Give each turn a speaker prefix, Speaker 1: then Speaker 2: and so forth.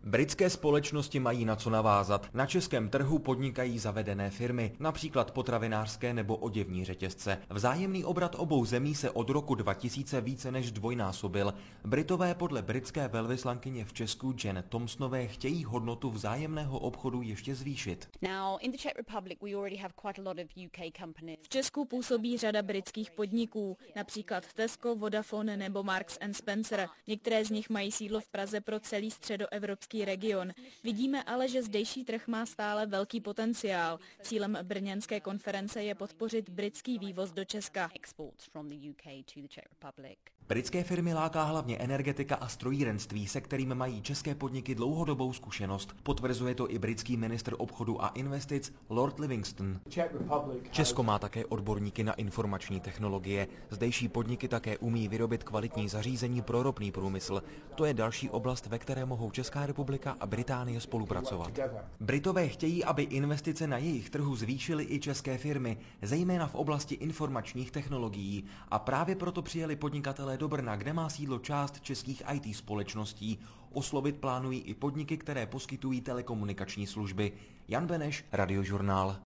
Speaker 1: Britské společnosti mají na co navázat. Na českém trhu podnikají zavedené firmy, například potravinářské nebo oděvní řetězce. Vzájemný obrat obou zemí se od roku 2000 více než zdvojnásobil. Britové podle britské velvyslankyně v Česku Jen Thompsonové chtějí hodnotu vzájemného obchodu ještě zvýšit.
Speaker 2: V Česku působí řada britských podniků, například Tesco, Vodafone nebo Marks & Spencer. Některé z nich mají sídlo v Praze pro celý středoevropský region. Vidíme ale, že zdejší trh má stále velký potenciál. Cílem brněnské konference je podpořit britský vývoz do Česka.
Speaker 1: Britské firmy láká hlavně energetika a strojírenství, se kterým mají české podniky dlouhodobou zkušenost. Potvrzuje to i britský ministr obchodu a investic Lord Livingston. Česko má také odborníky na informační technologie. Zdejší podniky také umí vyrobit kvalitní zařízení pro ropný průmysl. To je další oblast, ve které mohou Česká republika a Británie spolupracovat. Britové chtějí, aby investice na jejich trhu zvýšily i české firmy, zejména v oblasti informačních technologií. A právě proto přijeli podnikatelé do Brna, kde má sídlo část českých IT společností. Oslovit plánují i podniky, které poskytují telekomunikační služby. Jan Beneš, Radiožurnál.